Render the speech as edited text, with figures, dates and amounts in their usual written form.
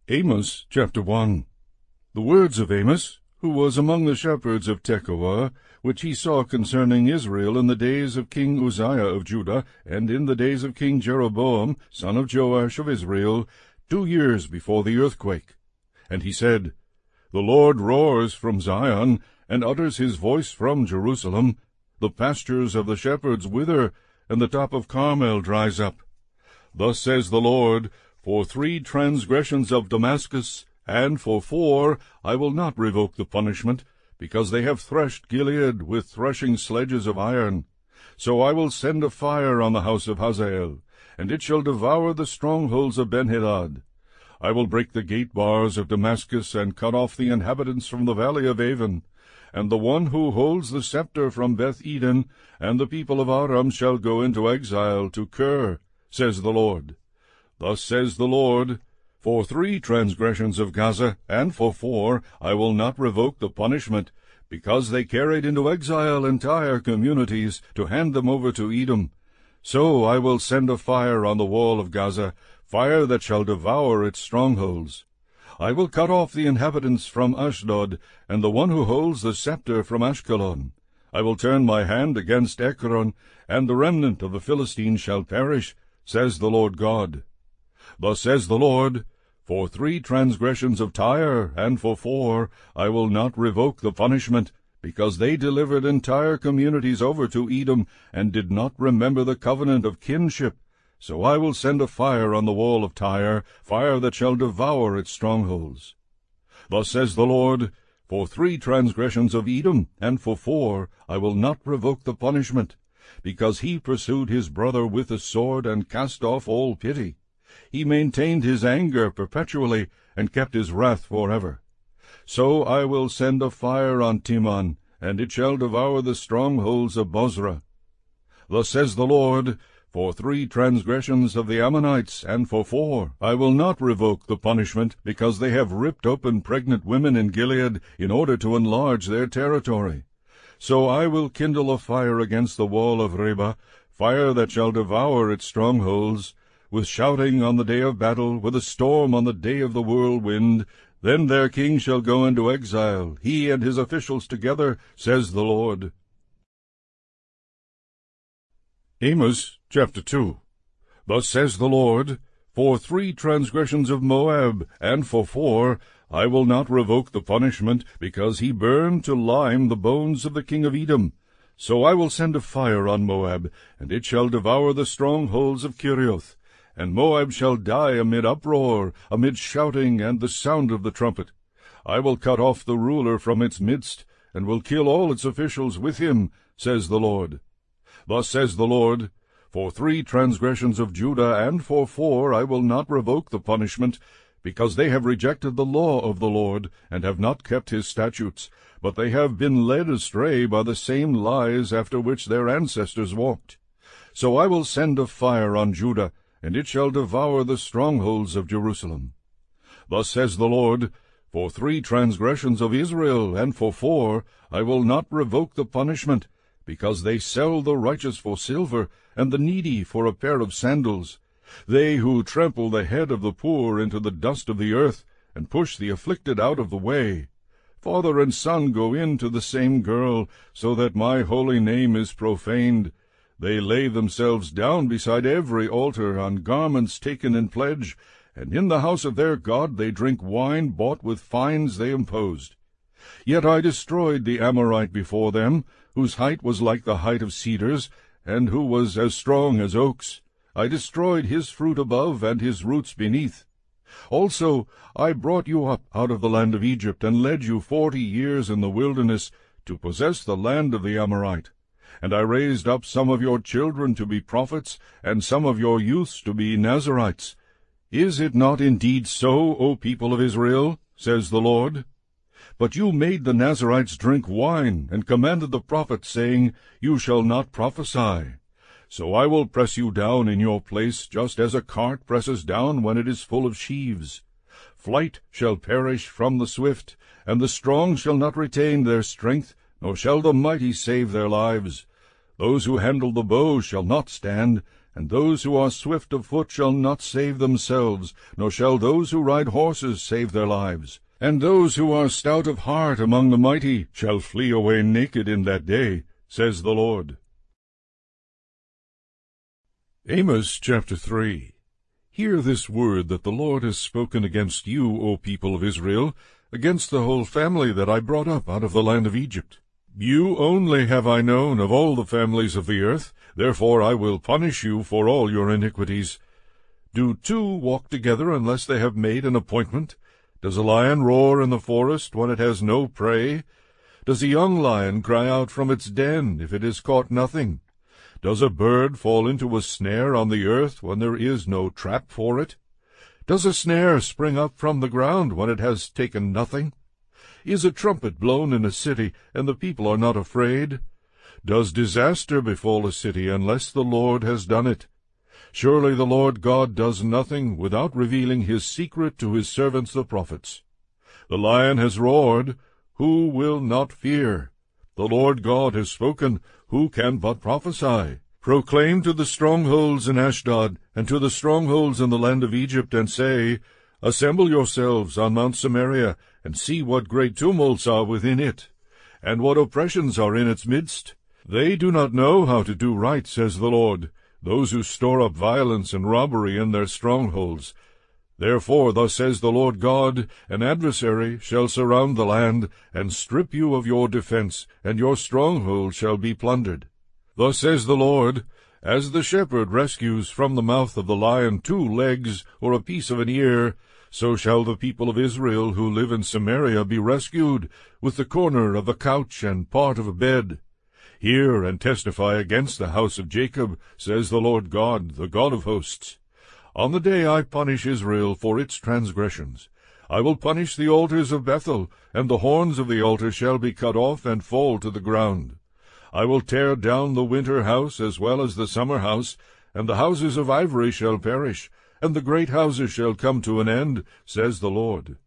Amos chapter 1. The words of Amos, who was among the shepherds of Tekoa, which he saw concerning Israel in the days of King Uzziah of Judah, and in the days of King Jeroboam, son of Joash of Israel, 2 years before the earthquake. And he said, The Lord roars from Zion, and utters his voice from Jerusalem. The pastures of the shepherds wither, and the top of Carmel dries up. Thus says the Lord, For 3 transgressions of Damascus, and for 4 I will not revoke the punishment, because they have threshed Gilead with threshing sledges of iron. So I will send a fire on the house of Hazael, and it shall devour the strongholds of Benhadad. I will break the gate bars of Damascus, and cut off the inhabitants from the valley of Avon. And the one who holds the scepter from Beth-Eden, and the people of Aram shall go into exile to Kir, says the Lord. Thus says the Lord, For 3 transgressions of Gaza, and for 4 I will not revoke the punishment, because they carried into exile entire communities, to hand them over to Edom. So I will send a fire on the wall of Gaza, fire that shall devour its strongholds. I will cut off the inhabitants from Ashdod, and the one who holds the scepter from Ashkelon. I will turn my hand against Ekron, and the remnant of the Philistines shall perish, says the Lord God. Thus says the Lord, For 3 transgressions of Tyre, and for 4 I will not revoke the punishment, because they delivered entire communities over to Edom, and did not remember the covenant of kinship. So I will send a fire on the wall of Tyre, fire that shall devour its strongholds. Thus says the Lord, For 3 transgressions of Edom, and for 4 I will not revoke the punishment, because he pursued his brother with the sword, and cast off all pity. He maintained his anger perpetually, and kept his wrath forever. So I will send a fire on Teman, and it shall devour the strongholds of Bozrah. Thus says the Lord, For 3 transgressions of the Ammonites, and for 4 I will not revoke the punishment, because they have ripped open pregnant women in Gilead, in order to enlarge their territory. So I will kindle a fire against the wall of Reba, fire that shall devour its strongholds, with shouting on the day of battle, with a storm on the day of the whirlwind. Then their king shall go into exile, he and his officials together, says the Lord. Amos chapter 2. Thus says the Lord, For 3 transgressions of Moab, and for 4 I will not revoke the punishment, because he burned to lime the bones of the king of Edom. So I will send a fire on Moab, and it shall devour the strongholds of Kerioth. And Moab shall die amid uproar, amid shouting and the sound of the trumpet. I will cut off the ruler from its midst, and will kill all its officials with him, says the Lord. Thus says the Lord, For 3 transgressions of Judah, and for 4 I will not revoke the punishment, because they have rejected the law of the Lord, and have not kept his statutes, but they have been led astray by the same lies after which their ancestors walked. So I will send a fire on Judah, and it shall devour the strongholds of Jerusalem. Thus says the Lord, For 3 transgressions of Israel, and for 4 I will not revoke the punishment, because they sell the righteous for silver, and the needy for a pair of sandals. They who trample the head of the poor into the dust of the earth, and push the afflicted out of the way. Father and son go in to the same girl, so that my holy name is profaned. They lay themselves down beside every altar on garments taken in pledge, and in the house of their God they drink wine bought with fines they imposed. Yet I destroyed the Amorite before them, whose height was like the height of cedars, and who was as strong as oaks. I destroyed his fruit above, and his roots beneath. Also I brought you up out of the land of Egypt, and led you 40 years in the wilderness, to possess the land of the Amorite. And I raised up some of your children to be prophets, and some of your youths to be Nazirites. Is it not indeed so, O people of Israel? Says the Lord. But you made the Nazirites drink wine, and commanded the prophets, saying, You shall not prophesy. So I will press you down in your place, just as a cart presses down when it is full of sheaves. Flight shall perish from the swift, and the strong shall not retain their strength, nor shall the mighty save their lives. Those who handle the bow shall not stand, And those who are swift of foot shall not save themselves, nor shall those who ride horses save their lives. And those who are stout of heart among the mighty shall flee away naked in that day, says the Lord. Amos chapter 3. Hear this word that the Lord has spoken against you, O people of Israel, against the whole family that I brought up out of the land of Egypt. You only have I known of all the families of the earth, therefore I will punish you for all your iniquities. Do two walk together unless they have made an appointment? Does a lion roar in the forest when it has no prey? Does a young lion cry out from its den if it has caught nothing? Does a bird fall into a snare on the earth when there is no trap for it? Does a snare spring up from the ground when it has taken nothing? Is a trumpet blown in a city, and the people are not afraid? Does disaster befall a city unless the Lord has done it? Surely the Lord God does nothing without revealing his secret to his servants the prophets. The lion has roared, who will not fear? The Lord God has spoken, who can but prophesy? Proclaim to the strongholds in Ashdod, and to the strongholds in the land of Egypt, and say, Assemble yourselves on Mount Samaria, and see what great tumults are within it, and what oppressions are in its midst. They do not know how to do right, says the Lord, those who store up violence and robbery in their strongholds. Therefore, thus says the Lord God, an adversary shall surround the land, and strip you of your defense, and your stronghold shall be plundered. Thus says the Lord, as the shepherd rescues from the mouth of the lion 2 legs or a piece of an ear, so shall the people of Israel who live in Samaria be rescued, with the corner of a couch and part of a bed. Hear and testify against the house of Jacob, says the Lord God, the God of hosts. On the day I punish Israel for its transgressions, I will punish the altars of Bethel, and the horns of the altar shall be cut off and fall to the ground. I will tear down the winter house as well as the summer house, and the houses of ivory shall perish, and the great houses shall come to an end, says the Lord.